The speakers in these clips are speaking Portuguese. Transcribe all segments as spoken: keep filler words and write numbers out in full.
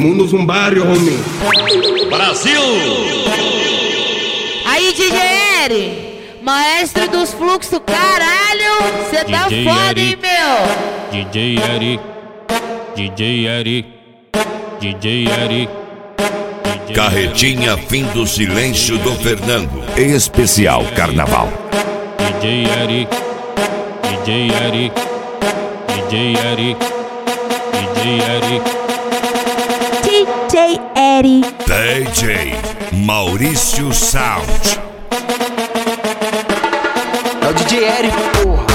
mundo zumbário, homem. Brasil! Aí, D J Eri, maestro dos fluxos, caralho, cê tá D J foda, Eri. hein, meu? D J Eri, D J Eri, D J Eri. Carretinha Fim do Silêncio do Fernando. Especial Carnaval. D J Eri, D J Eri, D J Eri, D J Eri. D J Eri. D J Maurício Sound. É o D J Eri, porra.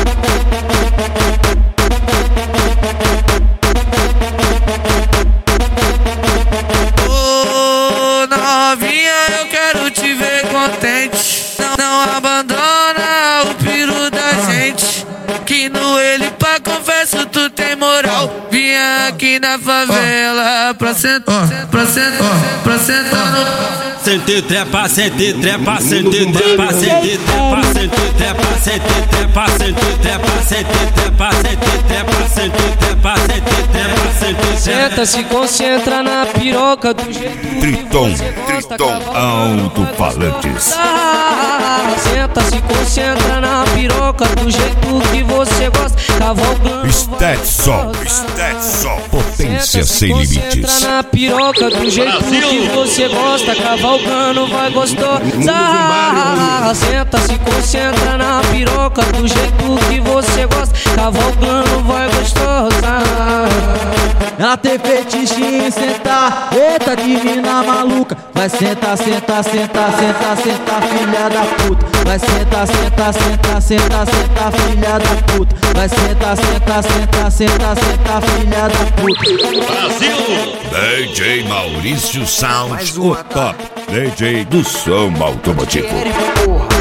Ô novinha, eu quero te ver contente. Não, não abandona o piru da gente. Que no ele pra confesso tu tem moral. Vinha aqui na favela pra sentar, pra sentar, pra sentar no... Sente trepa, sente trepa, sente trepa, sente trepa, sente trepa, sente trepa, sente trepa, sente trepa, sente trepa, sente trepa, sente trepa, sente. Senta, se concentra na piroca do jeito Triton, que você gosta. Triton, alto-falantes. Senta, se concentra na piroca do jeito que você gosta. Cavalgando. Stetson, Stetson, potência sem limites. Concentra na piroca do jeito que você gosta. Cavalgando vai gostosa. Senta, se concentra na piroca do jeito que você gosta. Cavalgando vai gostosa. Ela tem fetiche em sentar, eita que mina maluca. Vai sentar, sentar, sentar, sentar, sentar, filha da puta. Vai sentar, sentar, sentar, sentar, sentar, filha da puta. Vai sentar, sentar, sentar, sentar, sentar, filha da puta. Brasil! D J Maurício Sound, O top D J do som automotivo. Eri, porra.